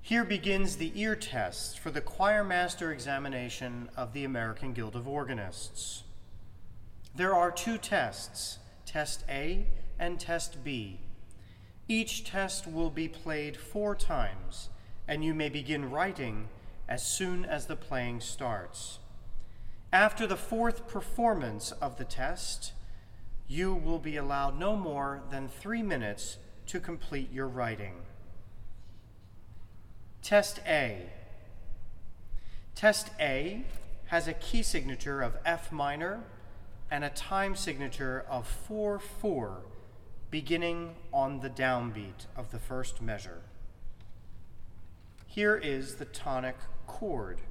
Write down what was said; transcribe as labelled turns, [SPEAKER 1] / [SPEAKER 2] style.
[SPEAKER 1] Here begins the ear test for the choir master examination of the American Guild of Organists. There are two tests, Test A and Test B. Each test will be played 4 times, and you may begin writing as soon as the playing starts. After the 4th performance of the test, you will be allowed no more than 3 minutes to complete your writing. Test A. Test A has a key signature of F minor and a time signature of 4/4, beginning on the downbeat of the first measure. Here is the tonic chord.